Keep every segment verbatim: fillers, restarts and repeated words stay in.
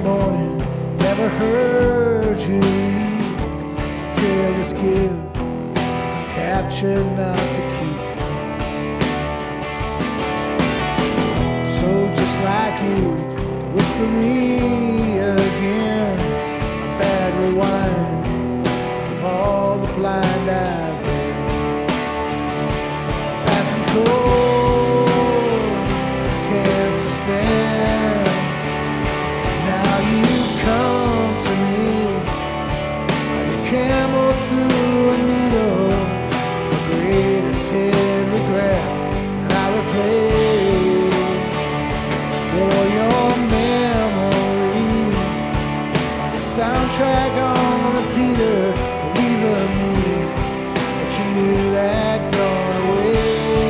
morning, never heard you leave. Careless give, capture not to keep. So just like you, whisper me again, a bad rewind of all the blind I've been. Passing cold, can't suspend. Now you come to me like a camel through a needle, the greatest hidden regret that I replay for your memory, like a soundtrack on repeater, believing me that you knew that gone away.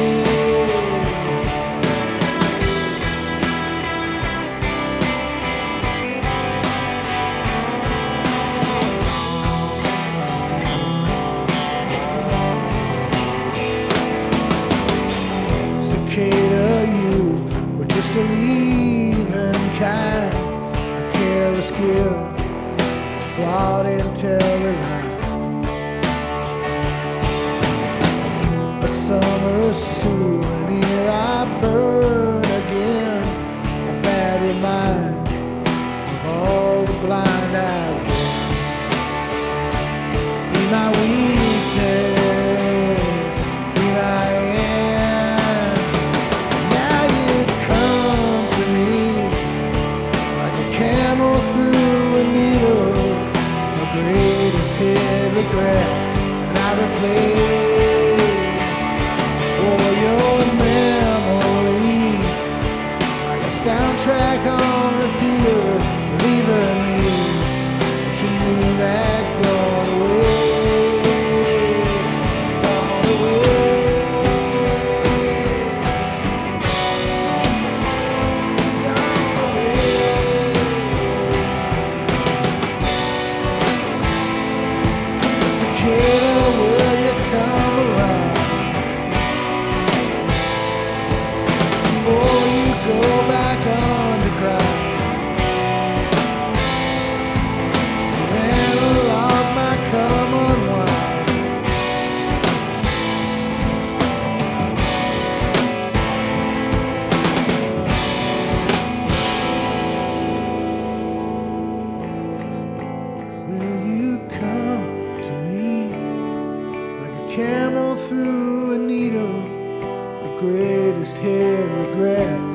Cicada, you were just a leaving kind, a careless gift, flawed intelligent lie. A summer souvenir I burn again, a bad reminder of all the blind I've been. Be my weakness, be my end. Now you come to me like a camel through a needle, the greatest hid regret that I replay for your memory, like a soundtrack on repeater, leaving me that you knew that gone away, gone away. Cicada, will you come around before you go back underground to analog my common wild? Will you come to me like a camel through a needle, the greatest hid regret